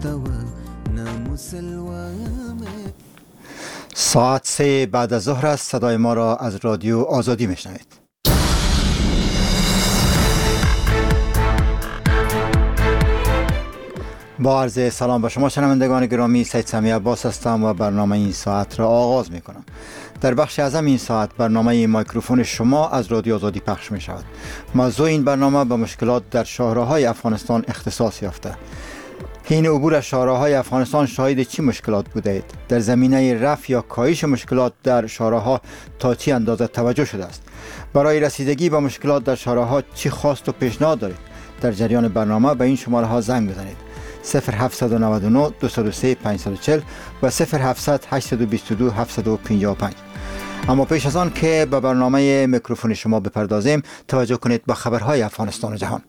ساعت 3 بعد از ظهر است. صدای ما را از رادیو آزادی میشنوید. با عرض سلام به شما شنوندگان گرامی، سید سمیع عباس هستم و برنامه این ساعت را آغاز می کنم. در بخش اعظم این ساعت برنامه مایکروفون شما از رادیو آزادی پخش می شود. موضوع این برنامه به مشکلات در شاهراهای افغانستان اختصاص یافته. حین عبور از شاهراهای افغانستان شاهد چه مشکلات بوده اید؟ در زمینه رفع یا کاهش مشکلات در شاهراها تا چه اندازه توجه شده است؟ برای رسیدگی به مشکلات در شاهراها چه خواست و پیشنهاد دارید؟ در جریان برنامه به این شماره ها زنگ بزنید: 0799 203 540 و 0700 822 755. اما پیش از آن که به برنامه میکروفون شما بپردازیم، توجه کنید به خبرهای افغانستان و جهان.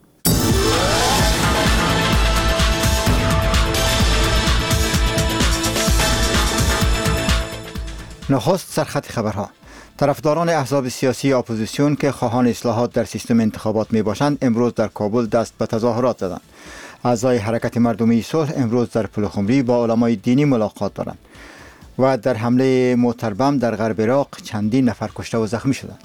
نخست سرخط خبرها. طرفداران احزاب سیاسی اپوزیسیون که خواهان اصلاحات در سیستم انتخابات می باشند امروز در کابل دست به تظاهرات زدند. اعضای حرکت مردمی صلح امروز در پلخمری با علمای دینی ملاقات دارند و در حمله موتر بم در غرب عراق چندین نفر کشته و زخمی شدند.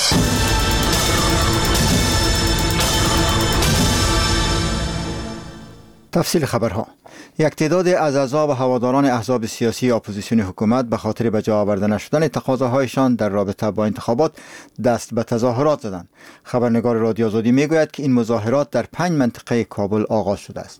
تفصیل خبرها. یک تعداد از اعضا و هواداران احزاب سیاسی اپوزیسیون حکومت به خاطر به جا آورده نشدن تقاضاهایشان در رابطه با انتخابات دست به تظاهرات زدند. خبرنگار رادیو آزادی میگوید که این مظاهرات در 5 منطقه کابل آغاز شده است.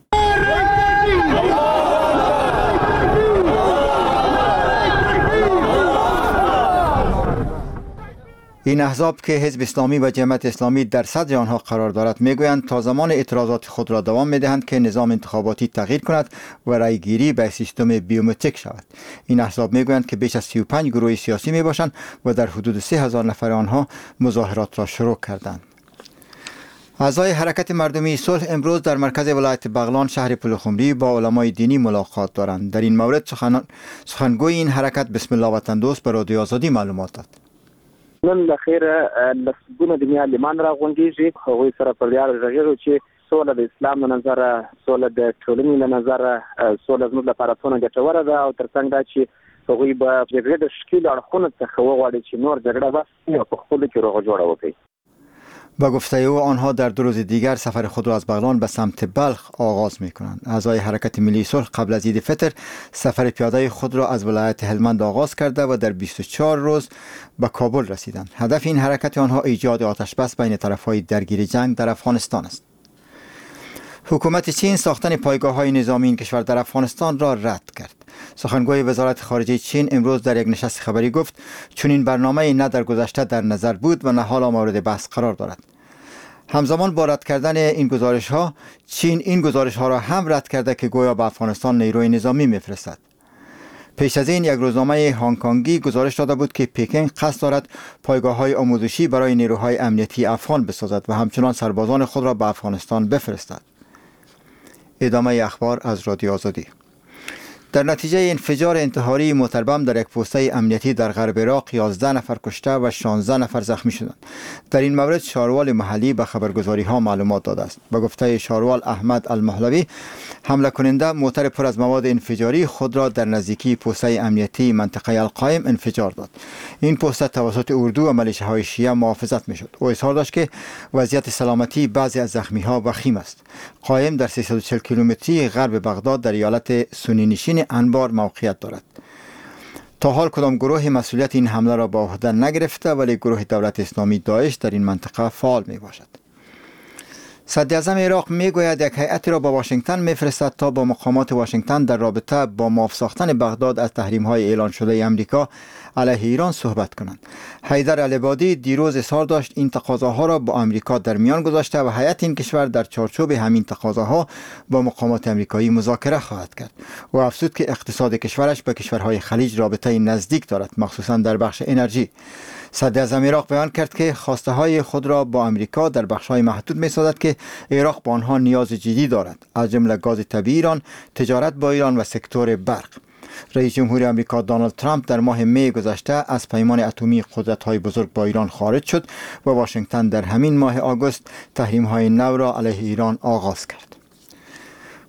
این احزاب که حزب اسلامی و جمعیت اسلامی در صدر آنها قرار دارد میگویند تا زمان اعتراضات خود را دوام میدهند که نظام انتخاباتی تغییر کند و رایگیری به سیستم بیومتریک شود. این احزاب میگویند که بیش از 35 گروه سیاسی میباشند و در حدود 3000 نفر آنها مظاهرات را شروع کردند. اعضای حرکت مردمی صلح امروز در مرکز ولایت بغلان شهر پلخمری با علمای دینی ملاقات دارند. در این مورد سخنگوی این حرکت بسم الله وطن دوست به رادیو آزادی معلومات داد. نن د خیره لسګونه د معلمان راغونډيږي هغوی سره په لار رغېږو چې سوله د اسلام له نظره، سوله د ټولنې له نظره، سوله زموږ لپاره څونه ګټوره ده او ترڅنګ دا چې هغوی به جګړې د ښکېلو اړخونو څخه وغواړي چې نور جګړه بس کړي او په خپلو کې روغه جوړه وکړي. با گفته او آنها در 2 روز دیگر سفر خود را از بغلان به سمت بلخ آغاز می کنند. اعضای حرکت ملی صلح قبل از عید فطر سفر پیاده خود را از ولایت هلمند آغاز کرده و در 24 روز به کابل رسیدند. هدف این حرکت آنها ایجاد آتش بس بین طرفهای درگیر جنگ در افغانستان است. حکومت چین ساختن پایگاه‌های نظامی این کشور در افغانستان را رد کرد. سخنگوی وزارت خارجه چین امروز در یک نشست خبری گفت چون این برنامه نه در گذشته در نظر بود و نه حالا مورد بحث قرار دارد. همزمان با رد کردن این گزارش‌ها، چین این گزارش‌ها را هم رد کرده که گویا به افغانستان نیروی نظامی می‌فرستد. پیش از این یک روزنامه هنگ‌کنگی گزارش داده بود که پکن قصد دارد پایگاه‌های آموزشی برای نیروهای امنیتی افغان بسازد و همچنان سربازان خود را به افغانستان بفرستد. ادامه اخبار از رادیو آزادی. در نتیجه انفجار انتحاری موتر بم در یک پوسته امنیتی در غرب عراق 11 نفر کشته و 16 نفر زخمی شدند. در این مورد شاروال محلی به خبرگزاری ها معلومات داده است. به گفته شاروال احمد المهلوی، حمله کننده موتر پر از مواد انفجاری خود را در نزدیکی پوسته امنیتی منطقه القائم انفجار داد. این پوسته توسط اردو و ملیشه‌های شیعه محافظت میشد. او اظهار داشت که وضعیت سلامتی بعضی از زخمی ها وخیم است. قائم در 340 کیلومتری غرب بغداد در ایالت سنی نشین انبار موقعیت دارد. تا حال کدام گروه مسئولیت این حمله را به عهده نگرفته، ولی گروه دولت اسلامی داعش در این منطقه فعال می باشد. صدراعظم عراق می گوید یک هیئتی را به واشنگتن می فرستد تا با مقامات واشنگتن در رابطه با معاف ساختن بغداد از تحریم های اعلان شده امریکا علیه ایران صحبت کنند. حیدر العبادی دیروز اظهار داشت این تقاضاها را با آمریکا در میان گذاشته و هیئت این کشور در چارچوب همین تقاضاها با مقامات آمریکایی مذاکره خواهد کرد. و افزود که اقتصاد کشورش با کشورهای خلیج رابطه نزدیک دارد، مخصوصا در بخش انرژی. صدراعظم عراق بیان کرد که خواسته های خود را با آمریکا در بخش های محدود می سازد که عراق با آنها نیاز جدی دارد، از جمله گاز طبیعی ایران، تجارت با ایران و سکتور برق. رئیس جمهور آمریکا دونالد ترامپ در ماه می گذشته از پیمان اتمی قدرت‌های بزرگ با ایران خارج شد و واشنگتن در همین ماه آگوست تحریم‌های نو را علیه ایران آغاز کرد.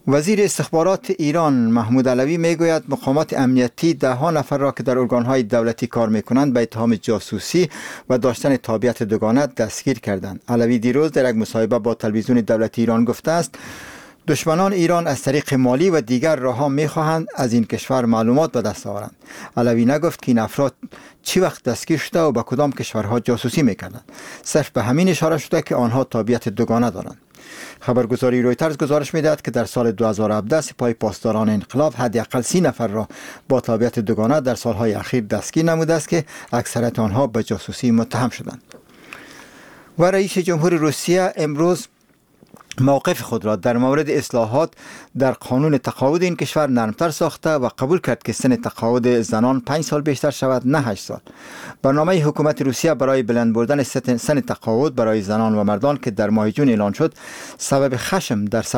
وزیر استخبارات ایران محمود علوی میگوید مقامات امنیتی ده نفر را که در ارگانهای دولتی کار میکنند به اتهام جاسوسی و داشتن تابعیت دوگانه دستگیر کردند. علوی دیروز در یک مصاحبه با تلویزیون دولتی ایران گفته است دشمنان ایران از طریق مالی و دیگر راه‌ها می‌خواهند از این کشور معلومات به دست آورند. علوی نگفت که این افراد چی وقت دستگیر شده و به کدام کشورها جاسوسی می‌کردند. صرف به همین اشاره شده که آنها تابعیت دوگانه دارند. خبرگزاری رویترز گزارش می‌دهد که در سال 2017 سپاه پاسداران انقلاب حداقل 30 نفر را با تابعیت دوگانه در سالهای اخیر دستگیر نموده است که اکثریت آنها به جاسوسی متهم شدند. و رئیس جمهور روسیه امروز موقف خود را در مورد اصلاحات در قانون تقاعد این کشور نرمتر ساخته و قبول کرد که سن تقاعد زنان 5 سال بیشتر شود نه 8 سال. برنامه حکومت روسیه برای بلند بردن سن تقاعد برای زنان و مردان که در ماه جون اعلان شد سبب خشم در